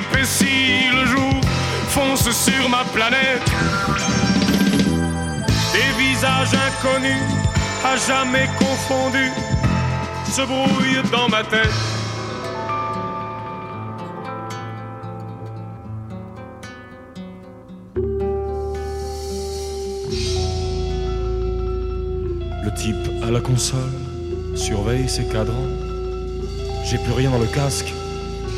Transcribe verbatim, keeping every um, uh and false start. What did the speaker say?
s'épaissit, le jour fonce sur ma planète. Des visages inconnus, à jamais confondus, se brouillent dans ma tête. Le type à la console surveille ses cadrans. J'ai plus rien dans le casque,